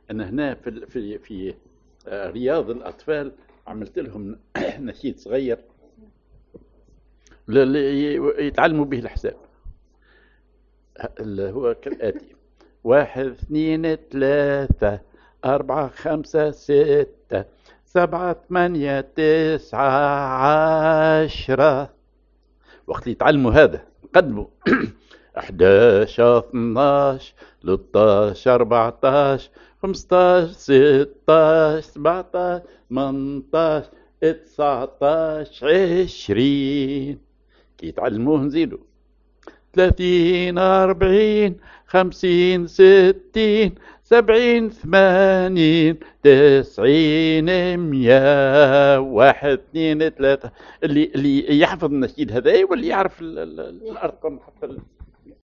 أنا هنا في رياض الأطفال عملت لهم نشيد صغير يتعلموا به الحساب. اللي هو كالآتي: 1 2 3 4 5 6 7 8 9 10. وقت اللي يتعلموا هذا قدموا 11 12 13 14 15 16 17 18 19 20. كي يتعلموه نزيدوا 30 40 50 60 70 80 90 100. 1 2 3. اللي يحفظ النشيد هذا واللي يعرف الارقام حتى